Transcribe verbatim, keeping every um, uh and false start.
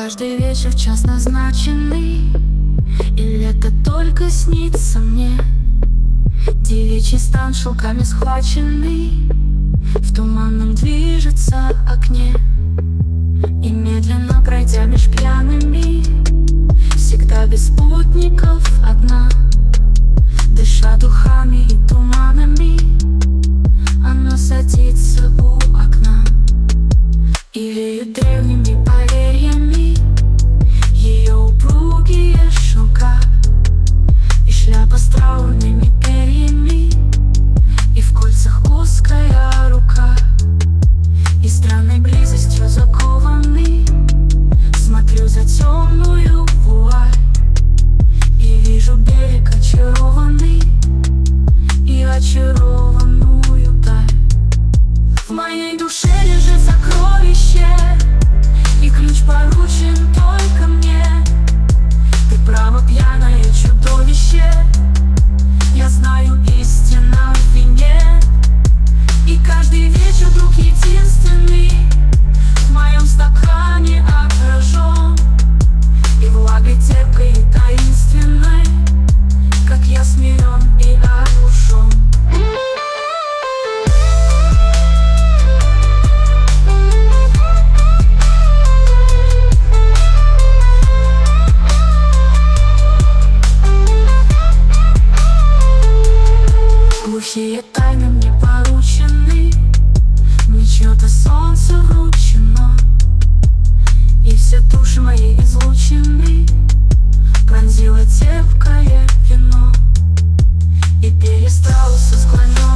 Каждый вечер час назначенный, или это только снится мне? Девичий стан шелками схваченный в туманном движется окне. И медленно пройдя меж пьяными, всегда без спутников одна, дыша духами и туманами, она садится у окна. И веют древними поверьями ее упругие шелка, и шляпа с траурными перьями, и в кольцах узкая рука. И странной близостью закованный смотрю за темную вуаль, и вижу берег очарованный и очарованную даль. В моей душе лежит сокровище, и ключ поручен только мне. Ты право пьяное чудовище, я знаю, истина в вине. И каждый вечер друг единственный в моем стакане отражен, и влагой терпкой и таинственной, как я смирен и оглушен. Глухие тайны мне поручены, мне чье-то солнце вручено, и все души мои излучены пронзило терпкое вино. И перья страуса склонен